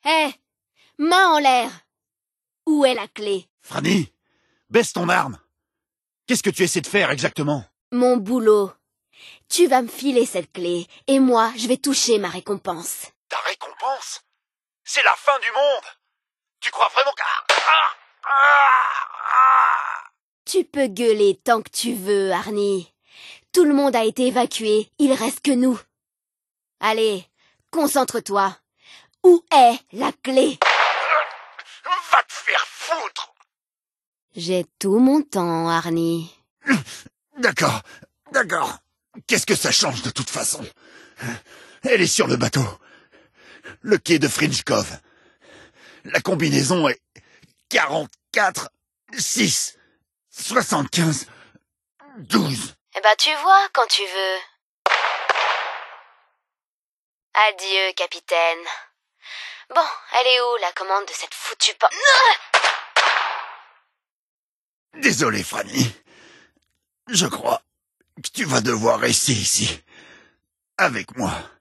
Hé, main en l'air. Où est la clé? Franny, baisse ton arme. Qu'est-ce que tu essaies de faire exactement? Mon boulot. Tu vas me filer cette clé, et moi, je vais toucher ma récompense. Ta récompense? C'est la fin du monde. Tu crois vraiment que... Tu peux gueuler tant que tu veux, Arnie. Tout le monde a été évacué, il reste que nous. Allez, concentre-toi. Où est la clé? Va te faire foutre! J'ai tout mon temps, Arnie. D'accord. Qu'est-ce que ça change de toute façon? Elle est sur le bateau. Le quai de Fringe Cove. La combinaison est 44 6 75 12. Eh ben, tu vois quand tu veux. Adieu, capitaine. Bon, elle est où, la commande de cette foutue Désolé, Franny. Je crois que tu vas devoir rester ici. Avec moi.